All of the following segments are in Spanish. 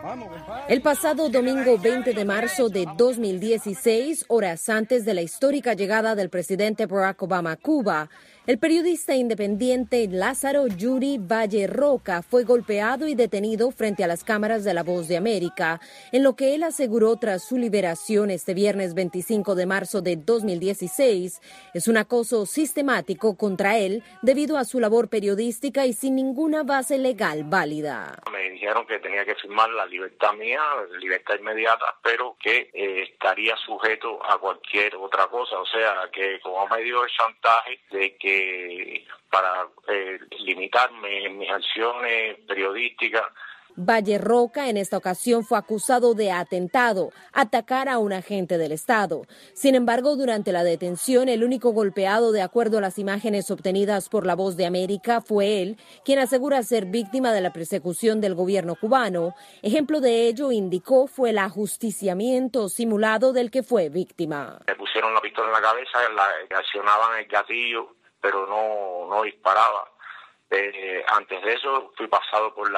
El pasado domingo 20 de marzo de 2016, horas antes de la histórica llegada del presidente Barack Obama a Cuba, el periodista independiente Lázaro Yuri Valle Roca fue golpeado y detenido frente a las cámaras de La Voz de América, en lo que él aseguró tras su liberación este viernes 25 de marzo de 2016 es un acoso sistemático contra él debido a su labor periodística y sin ninguna base legal válida. Me dijeron que tenía que firmar la libertad mía, libertad inmediata, pero que estaría sujeto a cualquier otra cosa, o sea, que como medio de chantaje de que para limitarme en mis acciones periodísticas. Valle Roca en esta ocasión fue acusado de atentado, atacar a un agente del Estado. Sin embargo, durante la detención, el único golpeado, de acuerdo a las imágenes obtenidas por La Voz de América, fue él, quien asegura ser víctima de la persecución del gobierno cubano. Ejemplo de ello, indicó, fue el ajusticiamiento simulado del que fue víctima. Me pusieron la pistola en la cabeza, accionaban el gatillo, pero no disparaba. Antes de eso fui pasado por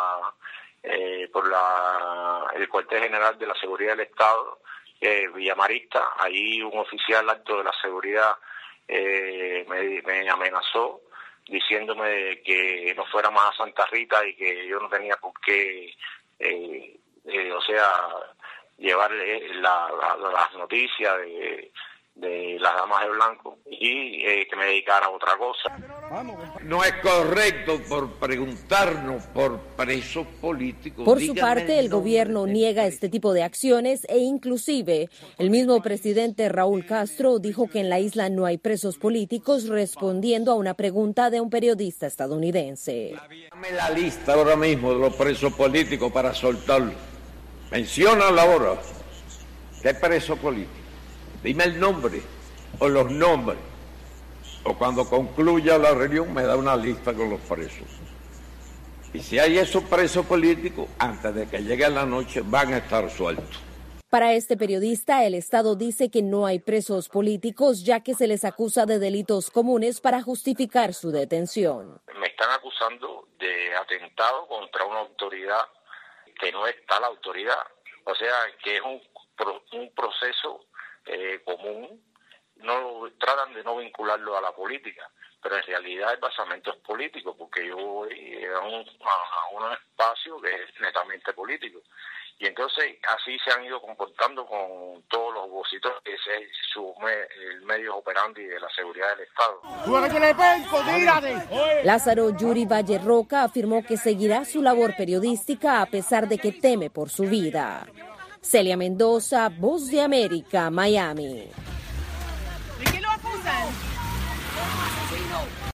el cuartel general de la seguridad del Estado, Villamarista. Ahí un oficial alto de la seguridad me amenazó diciéndome que no fuera más a Santa Rita y que yo no tenía por qué, llevarle las noticias de las damas de blanco y que me dedicara a otra cosa. No es correcto por preguntarnos por presos políticos. Por su parte, el gobierno niega este tipo de acciones e inclusive el mismo presidente Raúl Castro dijo que en la isla no hay presos políticos, respondiendo a una pregunta de un periodista estadounidense. Dame la lista ahora mismo de los presos políticos para soltarlos. Menciónala ahora. ¿Qué preso político? Dime el nombre o los nombres. O cuando concluya la reunión me da una lista con los presos. Y si hay esos presos políticos, antes de que llegue la noche van a estar sueltos. Para este periodista, el Estado dice que no hay presos políticos, ya que se les acusa de delitos comunes para justificar su detención. Me están acusando de atentado contra una autoridad que no es tal autoridad. O sea, que es un proceso común. No tratan de no vincularlo a la política, pero en realidad el basamento es político, porque yo voy a un espacio que es netamente político. Y entonces así se han ido comportando con todos los opositores, que ese es el medio operandi de la seguridad del Estado. Lázaro Yuri Valle Roca afirmó que seguirá su labor periodística a pesar de que teme por su vida. Celia Mendoza, Voz de América, Miami. ¿De qué lo acusan?